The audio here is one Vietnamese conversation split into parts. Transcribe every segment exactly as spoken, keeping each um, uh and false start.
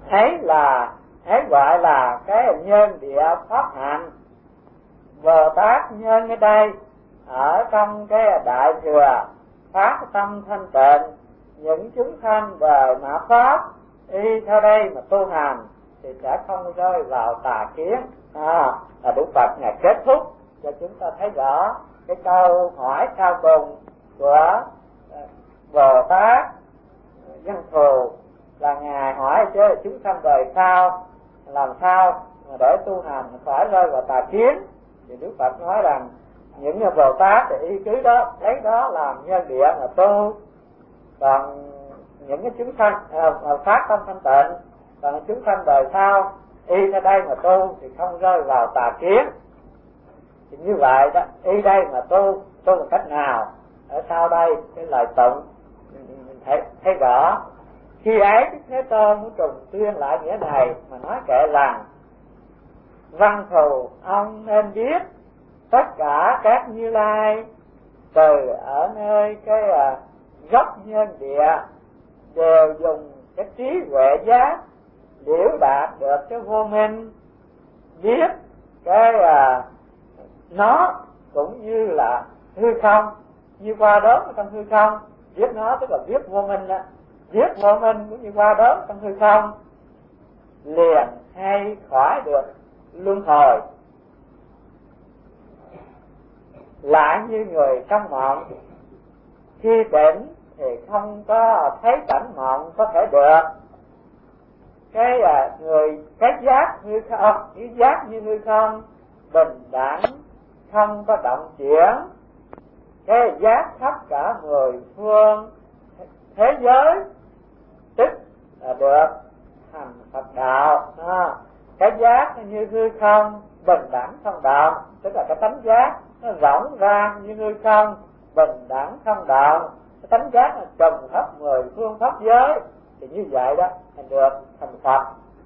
ấy là ấy gọi là cái nhân địa pháp hạnh. Bồ Tát nhân ở đây ở trong cái đại thừa phát tâm thanh tịnh, những chúng sanh đời mạt pháp y theo đây mà tu hành thì sẽ không rơi vào tà kiến. À, là Đức Phật ngài kết thúc cho chúng ta thấy rõ cái câu hỏi sau cùng của Bồ Tát Văn Thù, là ngài hỏi chứ chúng sanh đời sau làm sao mà để tu hành khỏi rơi vào tà kiến. Thì Đức Phật nói rằng những người Bồ Tát thì y cứ đó lấy đó làm nhân địa mà tu, còn những cái chúng sanh à, phát tâm thanh tịnh, còn chúng sanh đời sau y ra đây mà tu thì không rơi vào tà kiến. Thì như vậy đó, y đây mà tu tu bằng cách nào? Ở sau đây cái lời tụng mình thấy thấy rõ. Khi ấy Đức Thế Tôn cũng trùng tuyên lại nghĩa này mà nói kệ rằng: Văn Thù, ông nên biết tất cả các Như Lai từ ở nơi cái uh, gốc nhân địa đều dùng cái trí huệ giác liễu đạt được cái vô minh, biết cái uh, nó cũng như là hư không, như qua đớn trong hư không. Biết nó tức là biết vô minh đó, biết vô minh cũng như qua đớn trong hư không, liền hay khỏi được luân hồi. Lại như người trong mộng, khi tỉnh thì không có thấy cảnh mộng có thể được. Cái à, người cái giác như không, cái giác như hư không, bình đẳng, không có động chuyển. Cái giác khắp cả mười phương thế giới, tức là được thành Phật đạo. À, cái giác như hư không, bình đẳng không động, tức là cái tánh giác nó rỗng ra như hư không, bình đẳng không động. Cái tánh giác là trùm khắp mười phương pháp giới, thì như vậy đó thành được thành Phật.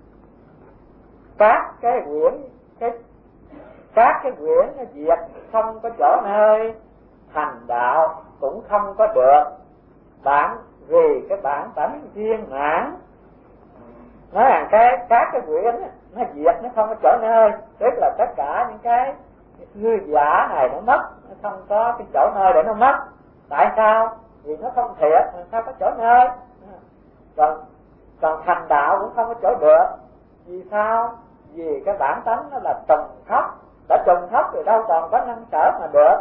Các cái quyển cái các cái quyển nó diệt không có chỗ nơi thành đạo cũng không có được bản, vì cái bản tánh viên mãn. Nói rằng cái các cái quyển nó diệt nó không có chỗ nơi, tức là tất cả những cái hư giả này nó mất, nó không có cái chỗ nơi để nó mất. Tại sao? Vì nó không thiệt, sao có chỗ nơi. Còn còn thành đạo cũng không có chỗ được. Vì sao? Vì cái bản tánh nó là trùng thấp, đã trùng thấp thì đâu còn có năng sở mà được.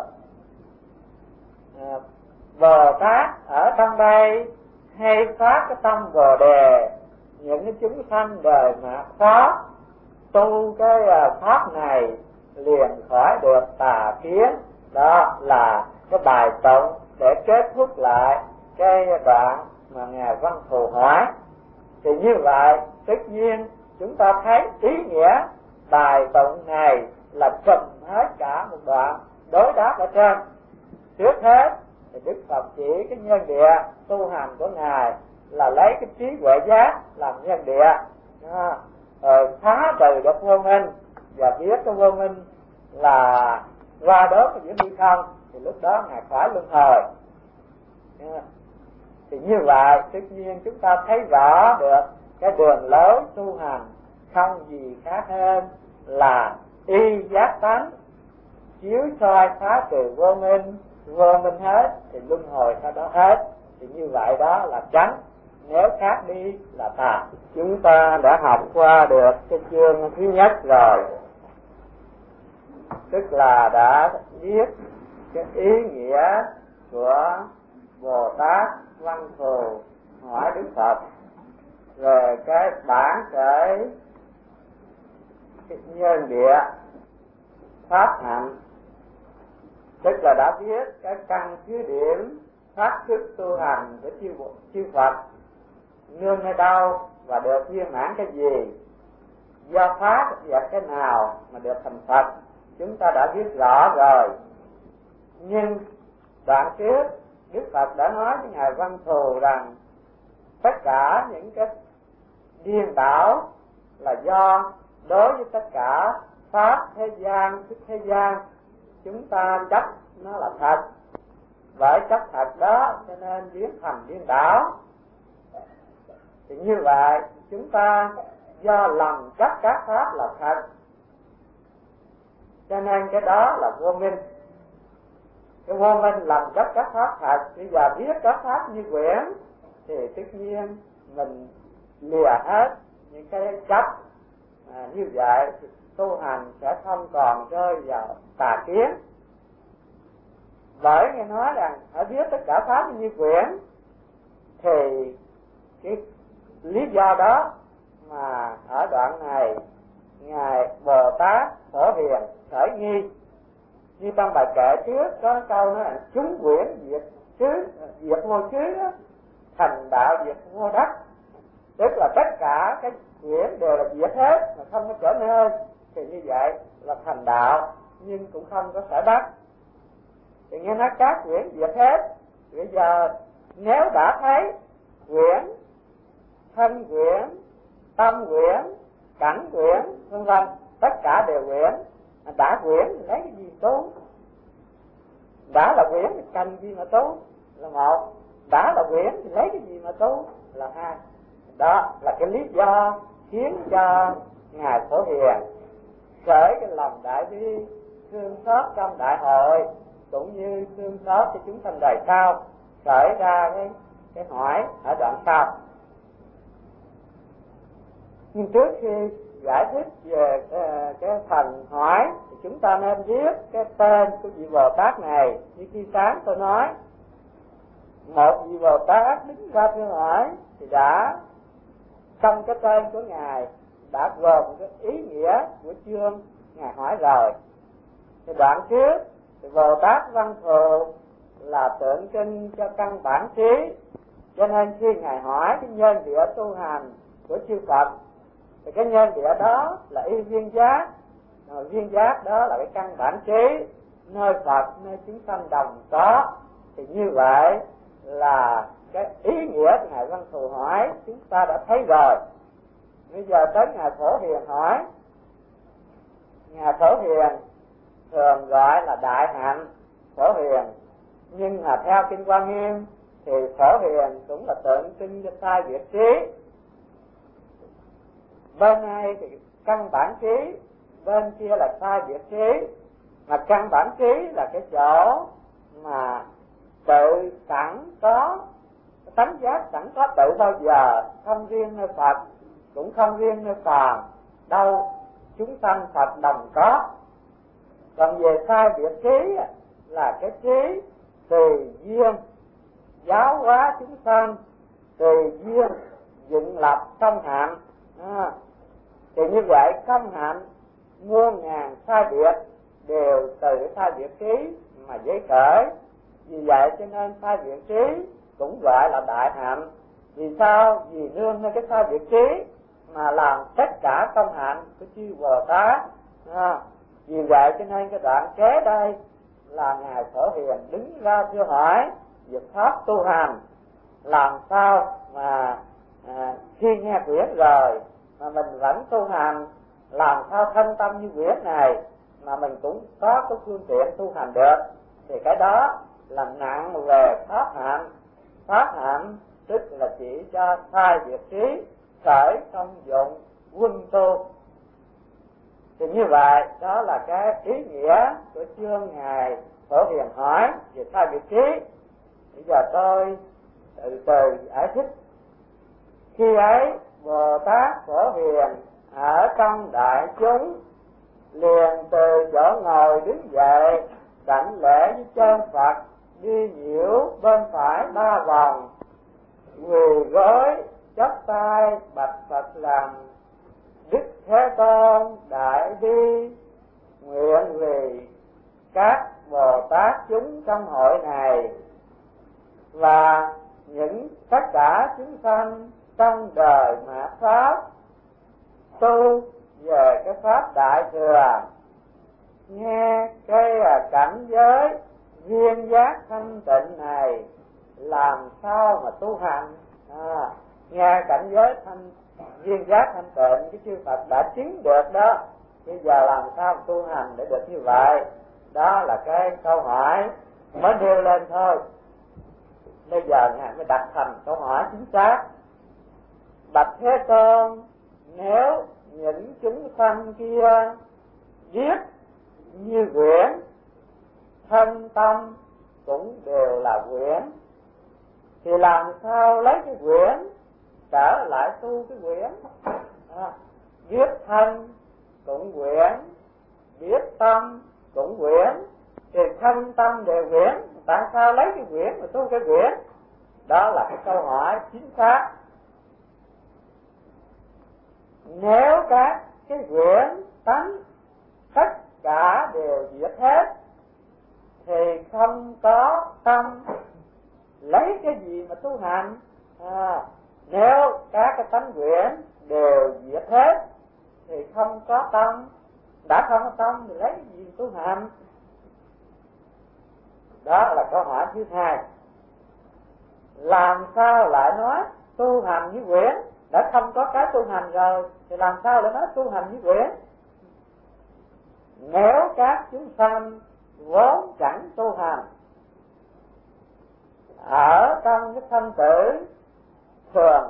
À, Bồ Tát ở trong đây hay phát cái tâm Bồ Đề, những cái chúng sanh đời mạt pháp tu cái pháp này liền khỏi được tà kiến. Đó là cái bài tụng để kết thúc lại cái đoạn mà ngài Văn Thù hỏi. Thì như vậy tất nhiên chúng ta thấy ý nghĩa bài tụng này là trùm hết cả một đoạn đối đáp ở trên. Trước hết thì Đức Phật chỉ cái nhân địa tu hành của ngài là lấy cái trí huệ giác làm nhân địa, à, rồi phá trừ được vô minh và biết cái vô minh là qua đớn giữa hư không, thì lúc đó ngài khỏi luân hồi. À, thì như vậy tất nhiên chúng ta thấy rõ được cái đường lối tu hành không gì khác hơn là y giác tánh, chiếu soi phá trừ vô minh, vô minh hết thì luân hồi sau đó hết. Thì như vậy đó là tránh, nếu khác đi là tà. Chúng ta đã học qua được cái chương thứ nhất rồi, tức là đã biết cái ý nghĩa của Bồ Tát Văn Thù hỏi Đức Phật về cái bản thể cái nhân địa pháp hạnh, tức là đã biết cái căn cứ điểm phát thức tu hành của chư chư Phật nương ở đâu và được viên mãn cái gì, do phát vật cái nào mà được thành Phật, chúng ta đã biết rõ rồi. Nhưng đoạn trước Đức Phật đã nói với ngài Văn Thù rằng tất cả những cái điên đảo là do đối với tất cả pháp thế gian, thức thế gian chúng ta chấp nó là thật, bởi chấp thật đó cho nên biến thành điên đảo. Thì như vậy chúng ta do lầm chắc các pháp là thật, cho nên cái đó là vô minh. Cái vô minh lầm chắc các pháp thật. Bây giờ biết các pháp như quyển thì tất nhiên mình lìa hết những cái chấp à, như vậy thì tu hành sẽ không còn rơi vào tà kiến. Bởi nghe nói rằng phải biết tất cả pháp như quyển, thì cái lý do đó mà ở đoạn này ngài Bồ Tát Phổ Hiền khởi nghi. Như trong bài kệ trước có câu nói là chúng quyển diệt chứ diệt vô chứ đó, thành đạo diệt vô đắc. Tức là tất cả cái quyển đều là diệt hết mà không có trở nơi, thì như vậy là thành đạo nhưng cũng không có sở đắc. Thì nghe nói các quyển diệt hết, bây giờ nếu đã thấy quyển, thân quyển, tâm quyển, cảnh quyển, vân vân, tất cả đều quyển, đã quyển thì lấy cái gì tu? Đã là quyển thì cần gì mà tu? Là một. Đã là quyển thì lấy cái gì mà tu? Là hai. Đó là cái lý do khiến cho ngài Phổ Hiền khởi cái lòng đại bi thương xót trong đại hội, cũng như thương xót cho chúng sanh đời sau, khởi ra cái cái hỏi ở đoạn sau. Nhưng trước khi giải thích về cái, cái phần hỏi thì chúng ta nên biết cái tên của vị Bồ Tát này. Như khi sáng tôi nói, một vị Bồ Tát đứng ra thưa hỏi thì đã trong cái tên của ngài đã gồm cái ý nghĩa của chương ngài hỏi rồi. Thì đoạn trước thì Bồ Tát Văn Thù là tượng trưng cho căn bản trí, cho nên khi ngài hỏi cái nhân địa tu hành của chư Phật thì cái nhân địa đó là y viên giác, rồi viên giác đó là cái căn bản trí, nơi Phật nơi chúng sanh đồng có. Thì như vậy là cái ý nghĩa của ngài Văn Thù hỏi chúng ta đã thấy rồi. Bây giờ tới ngài Phổ Hiền hỏi. Ngài Phổ Hiền thường gọi là Đại Hạnh Phổ Hiền, nhưng mà theo Kinh Hoa Nghiêm thì Phổ Hiền cũng là tượng trưng cho sai biệt trí. Bên này thì căn bản trí, bên kia là sai biệt trí. Mà căn bản trí là cái chỗ mà tự sẵn có, tánh giác sẵn có tự bao giờ, không riêng nơi Phật, cũng không riêng nơi phàm, đâu chúng sanh Phật đồng có. Còn về sai biệt trí là cái trí tùy duyên giáo hóa chúng sanh, tùy duyên dựng lập công hạnh. À, thì như vậy công hạnh muôn ngàn sai biệt đều từ sai biệt trí mà dễ khởi. Vì vậy cho nên sai biệt trí cũng gọi là đại hạnh. Vì sao? Vì nương nơi cái sai biệt trí mà làm tất cả công hạnh của chư Bồ Tát. À, vì vậy cho nên cái đoạn kế đây là ngài Phổ Hiền đứng ra thưa hỏi về pháp tu hành, làm sao mà à, khi nghe quyển rồi mà mình vẫn tu hành, làm sao thanh tâm như quyển này mà mình cũng có cái phương tiện tu hành được. Thì cái đó là nặng về pháp hạnh. Pháp hạnh tức là chỉ cho sai biệt trí khởi công dụng quân tu. Thì như vậy đó là cái ý nghĩa của chương ngài Phổ Hiền hỏi về sai biệt trí. Bây giờ tôi từ từ giải thích. Khi ấy Bồ Tát Phổ Hiền ở trong đại chúng liền từ chỗ ngồi đứng dậy, đảnh lễ với chân Phật, đi nhiễu bên phải ba vòng, quỳ gối chắp tay bạch Phật rằng: Đức Thế Tôn đại bi, nguyện vì các Bồ Tát chúng trong hội này và những tất cả chúng sanh trong đời mạt pháp tu về cái pháp đại thừa, nghe cái cảnh giới viên giác thanh tịnh này làm sao mà tu hành. À, nghe cảnh giới thanh viên giác thanh tịnh cái chư Phật đã chứng được đó, bây giờ làm sao mà tu hành để được như vậy? Đó là cái câu hỏi mới nêu lên thôi. Bây giờ ngài mới đặt thành câu hỏi chính xác: Bạch Thế Tôn, nếu những chúng sanh kia biết như quyển, thân tâm cũng đều là quyển, thì làm sao lấy cái quyển trở lại tu cái quyển? À, biết thân cũng quyển, biết tâm cũng quyển, thì thân tâm đều quyển, tại sao lấy cái quyển mà tu cái quyển? Đó là cái câu hỏi chính xác. Nếu các cái quyển tánh tất cả đều diệt hết thì không có tâm, lấy cái gì mà tu hành? À, nếu các cái tánh quyển đều diệt hết thì không có tâm, đã không có tâm thì lấy cái gì mà tu hành? Đó là câu hỏi thứ hai. Làm sao lại nói tu hành với quyển? Đã không có cái tu hành rồi thì làm sao lại nói tu hành với quyển? Nếu các chúng sanh vốn chẳng tu hành, ở trong cái thân tử thường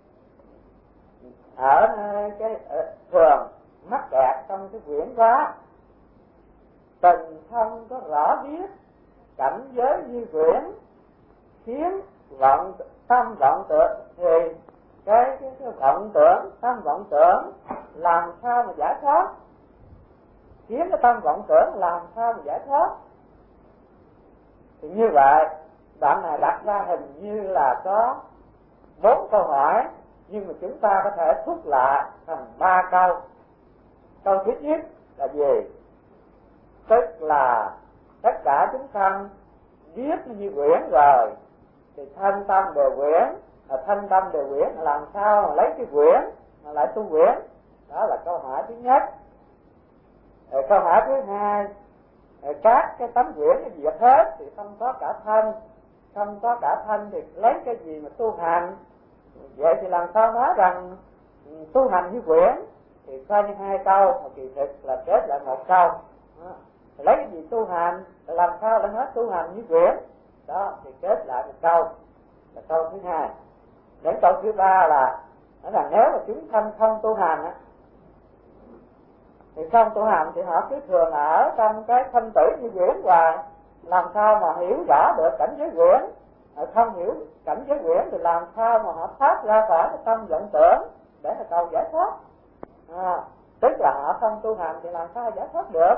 ở nơi cái thường mắc kẹt trong cái quyển đó, tình thân có rõ biết cảnh giới như quyển, khiến vọng tâm vọng tưởng, thì cái, cái, cái vọng tưởng tâm vọng tưởng làm sao mà giải thoát? Khiến cái tâm vọng tưởng làm sao mà giải thoát? Thì như vậy đoạn này đặt ra hình như là có bốn câu hỏi, nhưng mà chúng ta có thể thúc lại thành ba câu. Câu thứ nhất là gì? Tức là tất cả chúng sanh biết như quyển rồi thì thân tâm đều quyển, là thân tâm đều quyển, làm sao mà lấy cái quyển mà lại tu quyển? Đó là câu hỏi thứ nhất. Rồi câu hỏi thứ hai, các cái tấm quyển diệt hết thì không có cả thân, không có cả thân thì lấy cái gì mà tu hành? Vậy thì làm sao nói rằng tu hành với quyển? Thì coi như hai câu mà kỳ thực là kết lại một câu. Lấy cái gì tu hành, làm sao lại nói tu hành với quyển? Đó thì kết lại một câu là câu thứ hai. Đến câu thứ ba là nói là nếu mà chúng sanh không tu hành á, thì không tu hành thì họ cứ thường ở trong cái thân tử như quyển hoài, làm sao mà hiểu rõ được cảnh giới quyển? Không hiểu cảnh giới quyển thì làm sao mà họ thoát ra khỏi cái tâm vọng tưởng để mà cầu giải thoát? À, tức là họ không tu hành thì làm sao giải thoát được?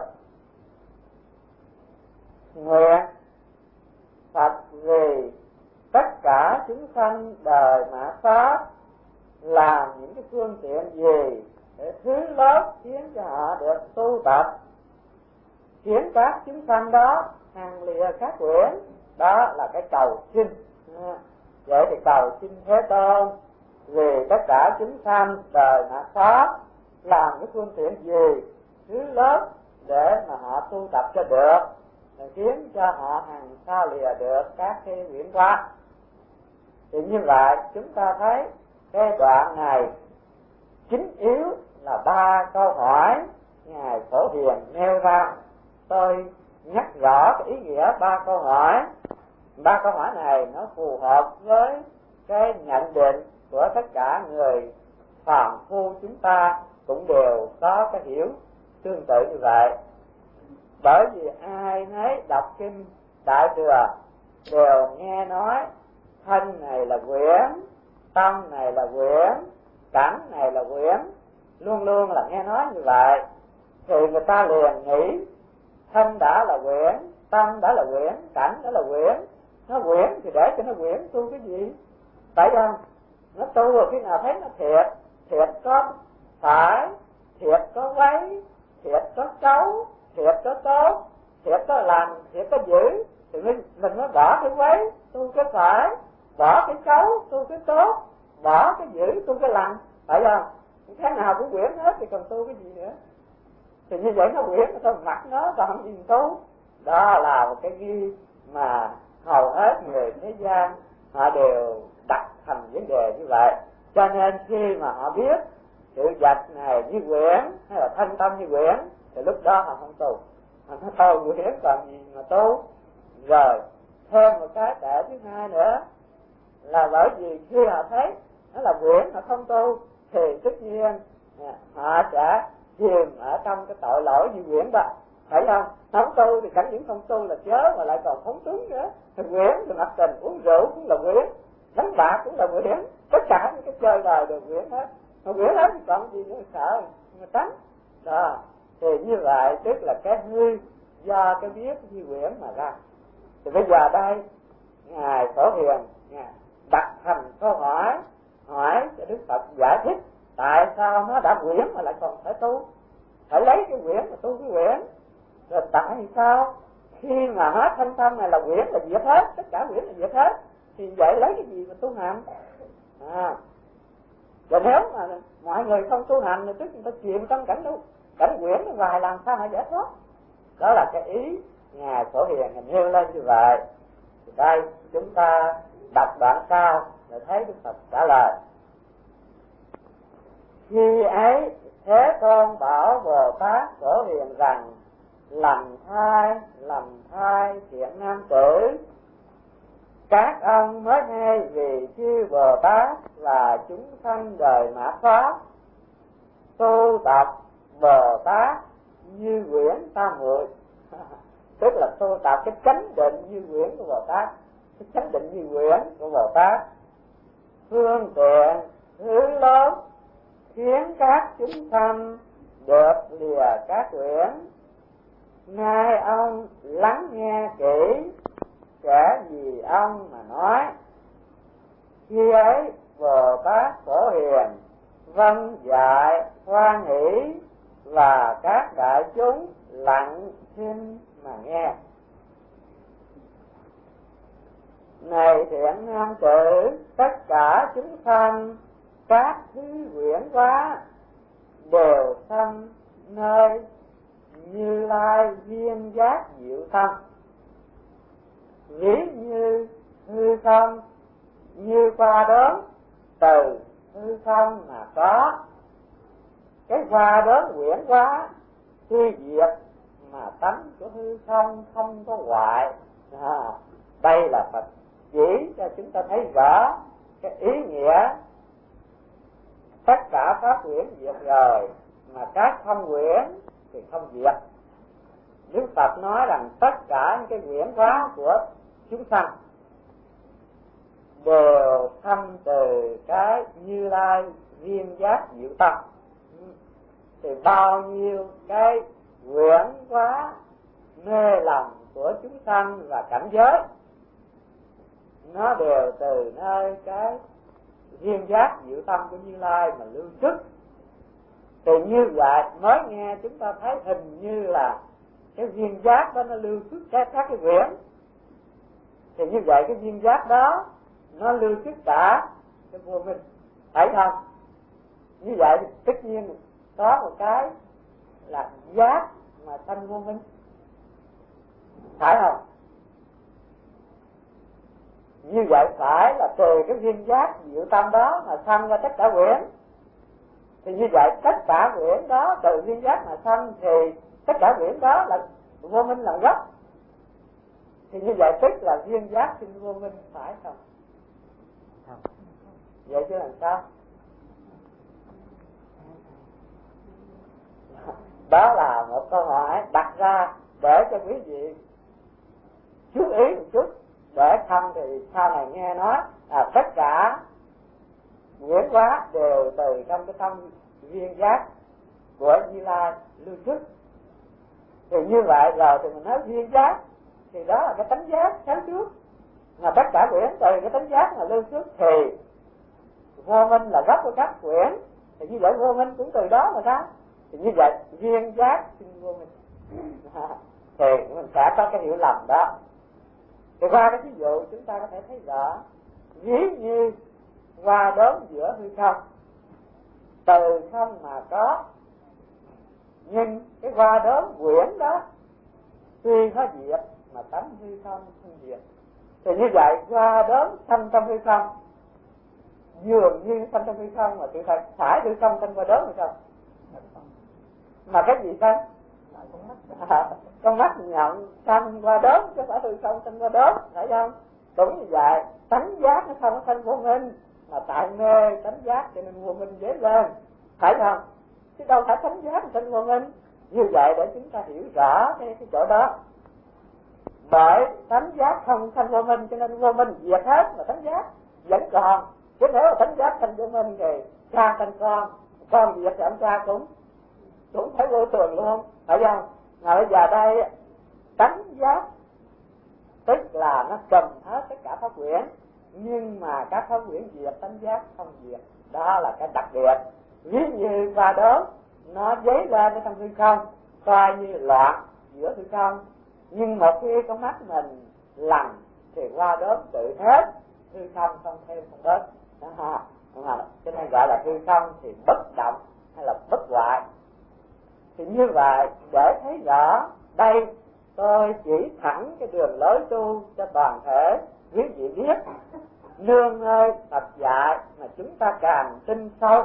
Nguyện Phật vì tất cả chúng sanh đời mạt Pháp làm những cái phương tiện gì để thứ lớp khiến cho họ được tu tập, khiến các chúng sanh đó hàng lìa các quyển? Đó là cái cầu xin. À, vậy thì cầu xin Thế Tôn vì tất cả chúng sanh đời mạt Pháp làm cái phương tiện gì, thứ lớp để mà họ tu tập cho được, để khiến cho họ hàng xa lìa được các cái quyển pháp. Thì như vậy chúng ta thấy cái đoạn này chính yếu là ba câu hỏi ngài Phổ Hiền nêu ra. Tôi nhắc rõ cái ý nghĩa ba câu hỏi. Ba câu hỏi này nó phù hợp với cái nhận định của tất cả người phàm phu, chúng ta cũng đều có cái hiểu tương tự như vậy. Bởi vì ai nấy đọc kinh Đại Thừa đều nghe nói thân này là quyển, tâm này là quyển, cảnh này là quyển, luôn luôn là nghe nói như vậy, thì người ta liền nghĩ thân đã là quyển, tâm đã là quyển, cảnh đã là quyển. Nó quyển thì để cho nó quyển tu cái gì? Phải không? Nó tu rồi khi nào thấy nó thiệt, thiệt có phải, thiệt có quấy, thiệt có xấu, thiệt có tốt, thiệt có lành, thiệt có dữ, thì mình, mình mới bỏ cái quấy tu cái phải, bỏ cái xấu tu cái tốt, bỏ cái dữ tu cái lành, phải không? Cái nào cũng quyển hết thì còn tu cái gì nữa? Thì như vậy nó quyển, thôi mặc nó còn không gì tu. Đó là một cái ghi mà hầu hết người thế gian họ đều đặt thành vấn đề như vậy. Cho nên khi mà họ biết sự vật này như quyển hay là thân tâm như quyển thì lúc đó họ không tu. Họ nói thôi quyển còn gì mà tu. Rồi thêm một cái tệ thứ hai nữa là bởi vì khi họ thấy nó là quyển họ không tu, thì tất nhiên họ sẽ chìm ở trong cái tội lỗi như Nguyễn đó, phải không? Không tu thì chẳng những không tu là chớ mà lại còn phóng túng nữa. Thì Nguyễn thì mặc tình, uống rượu cũng là Nguyễn, đánh bạc cũng là Nguyễn, tất cả những cái chơi đời đều Nguyễn hết. Mà Nguyễn hết thì còn gì nữa sợ mà tránh đó. Thì như vậy tức là cái hư do cái biết như Nguyễn mà ra. Thì bây giờ đây ngài Phổ Hiền ngài đặt thành câu hỏi, hỏi cho Đức Phật giải thích tại sao nó đã quyển mà lại còn phải tu, phải lấy cái quyển mà tu cái quyển. Rồi tại sao khi mà hết thanh tâm này là quyển là diệt hết, tất cả quyển là diệt hết, thì vậy lấy cái gì mà tu hành? À, rồi nếu mà mọi người không tu hành thì tức người ta chìm trong cảnh đâu, cảnh quyển hoài làm sao mà giải thoát? Đó là cái ý ngài Phổ Hiền nêu lên như vậy. Thì đây chúng ta đọc đoạn sau để thấy Đức Phật trả lời. Khi ấy Thế Tôn bảo Bồ Tát Phổ Hiền rằng: lầm thai, lầm thai thiện nam tử, các ông mới hay vì chư Bồ Tát là chúng sanh đời mạt Pháp, tu tập Bồ Tát như quyển tam muội. Tức là tu tập cái chánh định như quyển của Bồ Tát, cái chánh định như quyển của Bồ Tát, phương tiện thứ lớn khiến các chúng sanh được lìa các quyển. Nay ông lắng nghe kỹ, kẻ gì ông mà nói. Khi ấy Bồ Tát Phổ Hiền vâng dạy hoan hỷ, và các đại chúng lặng thinh mà nghe. Này thiện nam tử, tất cả chúng sanh các thứ quyển hóa đều sanh nơi Như Lai duyên giác diệu tâm. Ví như hư không, như qua đớn từ hư không mà có. Cái qua đớn quyển hóa tuy diệt mà tánh của hư không không có hoại. À, đây là Phật chỉ cho chúng ta thấy rõ cái ý nghĩa tất cả pháp quyển diệt rồi mà các không quyển thì không diệt. Đức Phật nói rằng tất cả những cái quyển hóa của chúng sanh đều sanh từ cái Như Lai duyên giác diệu tâm. Thì bao nhiêu cái quyển hóa mê lầm của chúng sanh và cảnh giới nó đều từ nơi cái duyên giác diệu tâm của Như Lai mà lưu xuất. Thì như vậy mới nghe chúng ta thấy hình như là cái duyên giác đó nó lưu xuất các các cái quyển. Thì như vậy cái duyên giác đó nó lưu xuất cả cái vô minh, phải không? Như vậy thì tất nhiên có một cái là giác mà sanh vô minh, phải không? Như vậy phải là từ cái duyên giác diệu tâm đó mà sanh ra tất cả quyển. Thì như vậy tất cả quyển đó từ duyên giác mà sanh, thì tất cả quyển đó là vô minh làm gốc. Thì như vậy tức là duyên giác sinh vô minh, phải không? Không. Vậy chứ làm sao? Đó là một câu hỏi đặt ra để cho quý vị chú ý một chút, để không thì sau này nghe nói là tất cả quyển hóa đều từ trong cái tâm duyên giác của Như Lai lưu xuất. Thì như vậy rồi thì mình nói duyên giác thì đó là cái tánh giác sáng trước, mà tất cả quyển từ cái tánh giác mà lưu xuất thì vô minh là gốc của các quyển. Thì như vậy vô minh cũng từ đó mà ra. Thì như vậy duyên giác sinh vô minh. Thì mình sẽ có cái hiểu lầm đó. Thì qua cái ví dụ chúng ta có thể thấy rõ, ví như qua đốm giữa hư không, từ không mà có, nhưng cái qua đốm quyển đó tuy nó diệt mà tánh hư không không diệt. Thì như vậy qua đốm sanh trong hư không, dường như sanh trong hư không mà tự thật phải hư không sanh qua đốm hư không. Mà cái gì sanh? À, con mắt nhận sanh qua đốm chứ phải hư không sanh qua đốm, phải không? Cũng như vậy, tánh giác nó không có sanh vô minh, mà tại mê tánh giác cho nên vô minh dấy lên, phải không? Chứ đâu phải tánh giác sinh vô minh. Như vậy để chúng ta hiểu rõ cái, cái chỗ đó. Bởi tánh giác không sanh vô minh cho nên vô minh diệt hết, mà tánh giác vẫn còn. Chứ nếu mà tánh giác sanh vô minh thì cha sanh con, con diệt thì ông cha cũng cũng phải vô thường luôn, phải không? Mà bây giờ đây tánh giác tức là nó cầm hết tất cả pháp quyển, nhưng mà các pháp quyển diệt, tánh giác không diệt. Đó là cái đặc biệt. Ví như qua đó nó dấy lên ở trong hư không, coi như loạn giữa hư không, nhưng một khi con mắt mình lành thì qua đó tự hết, hư không không thêm không bớt. Đó ha, cho nên gọi là hư không thì bất động hay là bất hoại. Thì như vậy để thấy rõ đây, tôi chỉ thẳng cái đường lối tu cho toàn thể quý vị biết. Nương ơi Phật dạy mà chúng ta càng tin sâu.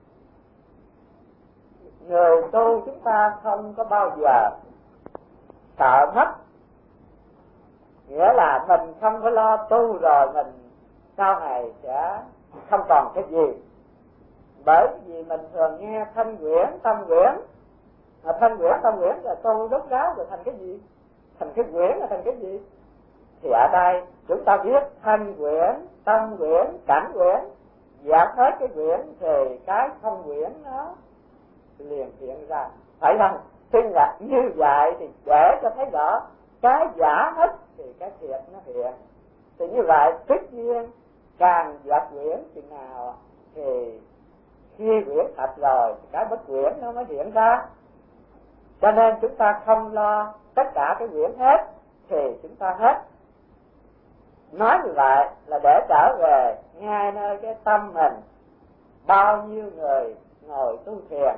Người tu chúng ta không có bao giờ sợ mất, nghĩa là mình không có lo tu rồi mình sau này sẽ không còn cái gì. Bởi vì mình thường nghe thanh quyển tâm quyển, mà thanh quyển tâm quyển là tu rốt ráo rồi thành cái gì? Thành cái quyển là thành cái gì? Thì ở đây chúng ta biết thanh quyển, tâm quyển, cảnh quyển, dẹp hết cái quyển thì cái không quyển nó liền hiện ra, phải không? Tức là như vậy thì để cho thấy rõ cái giả hết thì cái thiệt nó hiện. Thì như vậy tất nhiên càng dẹp quyển chừng nào thì khi quyển thật rồi thì cái bất quyển nó mới hiện ra. Cho nên chúng ta không lo tất cả cái quyển hết thì chúng ta hết. Nói như vậy là để trở về ngay nơi cái tâm mình. Bao nhiêu người ngồi tu thiền,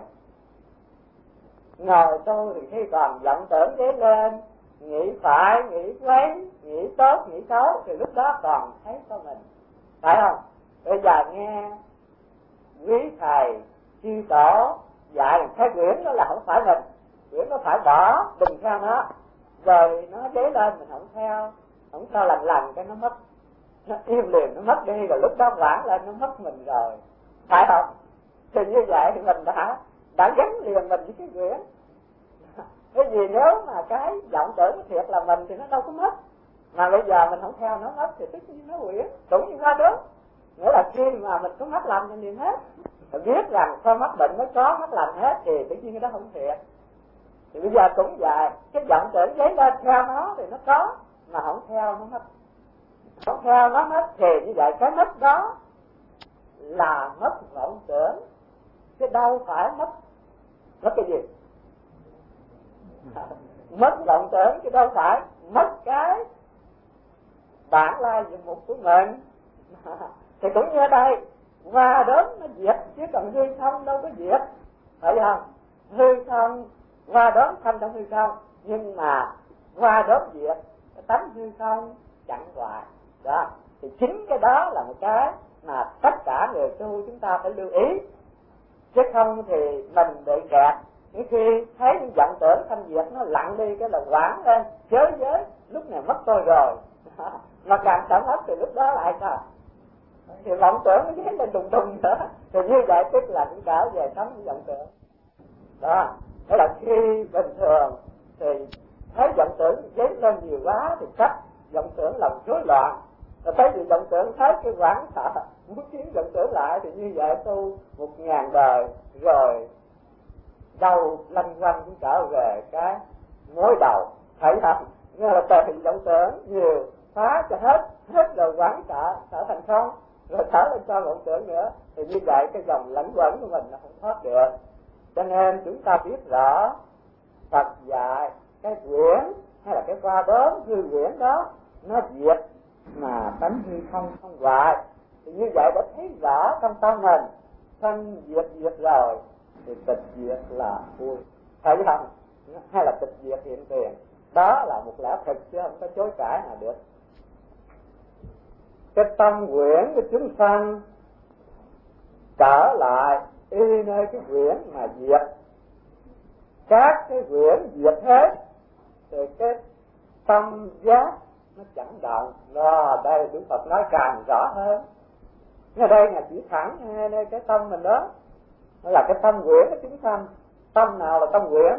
ngồi tu thì khi còn vọng tưởng dấy lên, nghĩ phải, nghĩ quấy, nghĩ tốt, nghĩ xấu thì lúc đó còn thấy có mình, phải không? Bây giờ nghe quý thầy chư tổ dạy cái quyển đó là không phải mình, quyển nó phải bỏ, đừng theo nó. Rồi nó dấy lên mình không theo, không theo lành lành cái nó mất, nó im liền nó mất đi, rồi lúc đó quảng lên nó mất mình rồi, phải không? Thì như vậy thì mình đã đã gắn liền mình với cái quyển. Cái gì nếu mà cái vọng tưởng thiệt là mình thì nó đâu có mất, mà bây giờ mình không theo nó mất thì tất nhiên nó quyển, đúng như qua đó. Nghĩa là khi mà mình có mắt lành thì liền hết, mình biết rằng có mắt bệnh mới có mắt lành hết thì tất nhiên cái đó không thiệt. Thì bây giờ cũng vậy, cái vọng tưởng giấy lên theo nó thì nó có, mà không theo nó mất. Không theo nó mất thì như vậy cái mất đó là mất vọng tưởng, chứ đâu phải mất mất cái gì. Mất vọng tưởng chứ đâu phải mất cái bản lai diện mục của mình. Thì cũng như ở đây, qua đớn nó diệt chứ còn hư không đâu có diệt, phải không? Hư không, qua đớn không trong hư không, nhưng mà qua đớn diệt, cái tánh hư không chẳng hoại. Đó, thì chính cái đó là một cái mà tất cả người tu chúng ta phải lưu ý, chứ không thì mình bị kẹt. Những khi thấy những vọng tưởng thanh diệt nó lặng đi cái là quảng lên, chới giới, lúc này mất tôi rồi. Mà càng sợ mất thì lúc đó lại sao? Thì vọng tưởng nó dấy lên đùng đùng nữa. Thì như vậy tức là cũng trở về sống với vọng tưởng. Đó, thế là khi bình thường thì thấy vọng tưởng dấy lên nhiều quá thì chắc vọng tưởng làm rối loạn. Rồi thấy gì vọng tưởng thấy cái quảng sợ, muốn kiếm vọng tưởng lại thì như vậy tu một ngàn đời rồi đầu lanh quanh cũng trở về cái mối đầu, thấy không? Nghe là tề vọng tưởng nhiều phá cho hết, hết rồi quảng sợ, sợ thành không, rồi thở lên cho vọng tưởng nữa, thì như vậy cái dòng lẫn quẩn của mình nó không thoát được. Cho nên chúng ta biết rõ Phật dạy cái quyển hay là cái qua đốm hư quyển đó nó diệt mà tánh hư không không hoại. Thì như vậy đã thấy rõ trong tâm mình thân diệt diệt rồi thì tịch diệt là vui, thấy không? Hay là tịch diệt hiện tiền, đó là một lẽ thực chứ không có chối cãi nào được. Cái tâm quyển của chúng sanh trở lại y nơi cái quyển mà diệt, các cái quyển diệt hết thì cái tâm giác nó chẳng động. Đó, đây Đức Phật nói càng rõ hơn. Ở đây là chỉ thẳng đây cái tâm mình đó, nó là cái tâm quyển cái chúng sanh. Tâm nào là tâm quyển?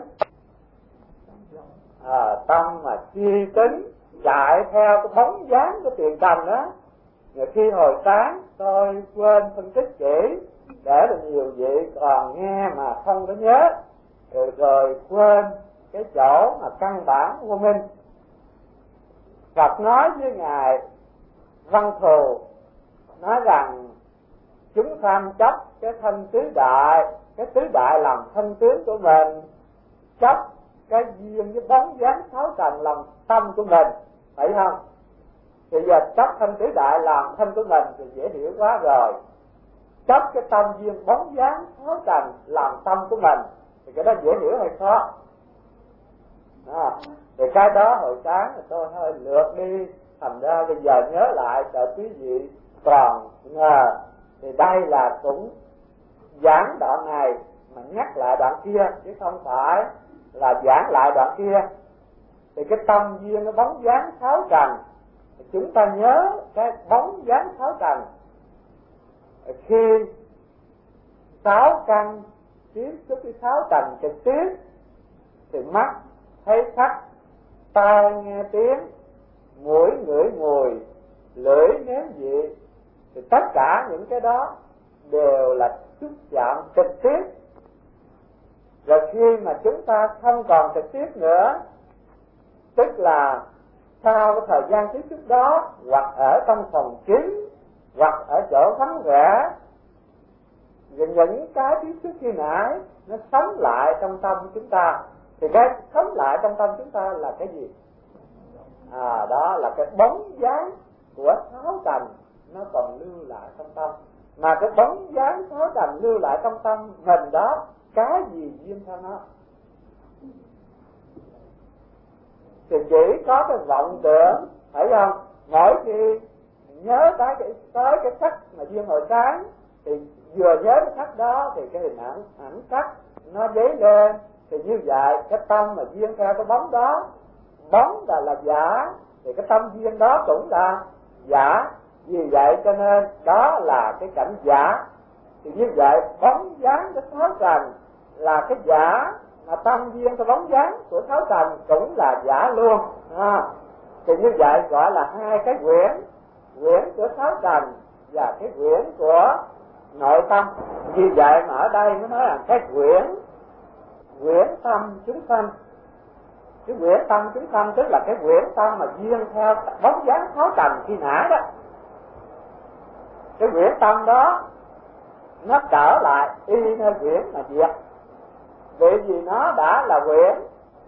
À, tâm mà suy tính chạy theo cái bóng dáng của tiền trần đó. Nhiều khi hồi sáng tôi quên phân tích kỹ, để là nhiều vị còn nghe mà không có nhớ, rồi, rồi quên cái chỗ mà căn bản vô minh. Phật nói với ngài Văn Thù, nói rằng chúng sanh chấp cái thân tứ đại, cái tứ đại làm thân tướng của mình, chấp cái duyên với bóng dáng sáu trần làm tâm của mình, phải không? Thì giờ chấp thân tứ đại làm thân của mình thì dễ hiểu quá rồi. Chấp cái tâm duyên bóng dáng sáu trần làm tâm của mình thì cái đó dễ hiểu hay khó? À, thì cái đó hồi sáng thì tôi hơi lượt đi, thành ra bây giờ nhớ lại cho quý vị còn ngờ. Thì đây là cũng giảng đoạn này mà nhắc lại đoạn kia, chứ không phải là giảng lại đoạn kia. Thì cái tâm duyên nó bóng dáng sáu trần, chúng ta nhớ cái bóng dáng sáu trần. Khi sáu căn tiếp xúc với sáu trần trực tiếp thì mắt thấy sắc, tai nghe tiếng, mũi ngửi mùi, lưỡi nếm vị, thì tất cả những cái đó đều là xúc chạm trực tiếp. Rồi khi mà chúng ta không còn trực tiếp nữa, tức là sau cái thời gian tiếp xúc đó, hoặc ở trong phòng kín, hoặc ở chỗ vắng vẻ, những cái tiếp xúc khi nãy nó sống lại trong tâm chúng ta. Thì cái sống lại trong tâm chúng ta là cái gì? À, đó là cái bóng dáng của sáu trần nó còn lưu lại trong tâm. Mà cái bóng dáng sáu trần lưu lại trong tâm mình đó, cái gì duyên theo nó? Thì chỉ có cái vọng tưởng, phải không? Mỗi khi nhớ tới cái tới cái sắc mà duyên hồi sáng, thì vừa nhớ cái sắc đó thì cái hình ảnh ảnh sắc nó dấy lên. Thì như vậy cái tâm mà duyên theo cái bóng đó, bóng là là giả, thì cái tâm duyên đó cũng là giả. Vì vậy cho nên đó là cái cảnh giả. Thì như vậy bóng dáng của sáu trần là cái giả, mà tâm duyên cái bóng dáng của sáu trần cũng là giả luôn. À, thì như vậy gọi là hai cái quyển, quyển của sáu trần và cái quyển của nội tâm. Vì vậy mà ở đây nó nói là cái quyển quyển tâm chúng sanh. Cái quyển tâm chúng sanh tức là cái quyển tâm mà duyên theo bóng dáng sáu trần khi nãy đó. Cái quyển tâm đó nó trở lại y nơi quyển mà diệt. Vì vì nó đã là quyển,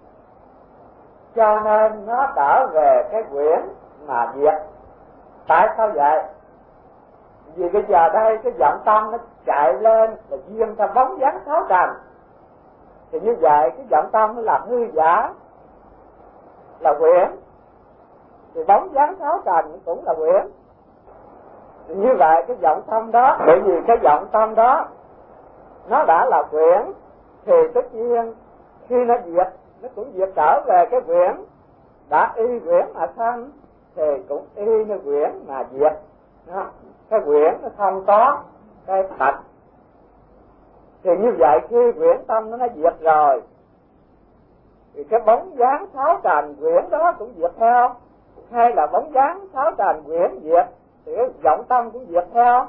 cho nên nó trở về cái quyển mà diệt. Tại sao vậy? Vì bây giờ đây cái vọng tâm nó chạy lên là duyên theo bóng dáng sáu trần. Thì như vậy cái vọng tâm nó là hư giả, là quyển, thì bóng dáng sáu trần cũng là quyển. Thì như vậy cái vọng tâm đó, bởi vì cái vọng tâm đó nó đã là quyển, thì tất nhiên khi nó diệt, nó cũng diệt trở về cái quyển. Đã y quyển mà sanh thì cũng y nơi quyển mà diệt. Đó. Cái quyển nó không có cái thật. Thì như vậy khi quyển tâm nó, nó diệt rồi, thì cái bóng dáng sáu trần quyển đó cũng diệt theo. Hay là bóng dáng sáu trần quyển diệt thì cái vọng tâm cũng diệt theo.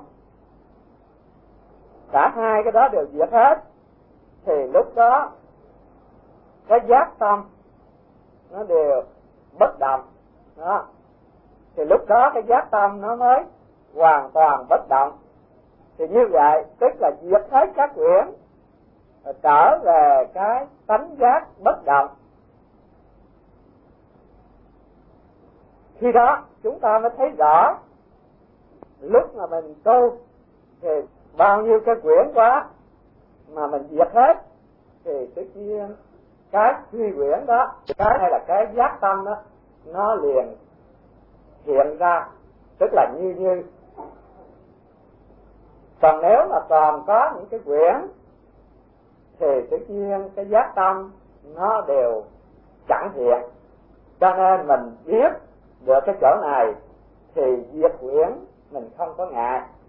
Cả hai cái đó đều diệt hết. Thì lúc đó cái giác tâm nó đều bất động. Đó. Thì lúc đó cái giác tâm nó mới hoàn toàn bất động. Thì như vậy tức là diệt hết các quyển, trở về cái tánh giác bất động. Khi đó chúng ta mới thấy rõ, lúc mà mình tu thì bao nhiêu cái quyển quá mà mình diệt hết, thì tất nhiên cái suy quyển đó, cái hay là cái giác tâm đó, nó liền hiện ra, tức là như như. Còn nếu mà còn có những cái quyển thì tất nhiên cái giác tâm nó đều chẳng hiện. Cho nên mình biết được cái chỗ này thì diệt quyển mình không có ngại.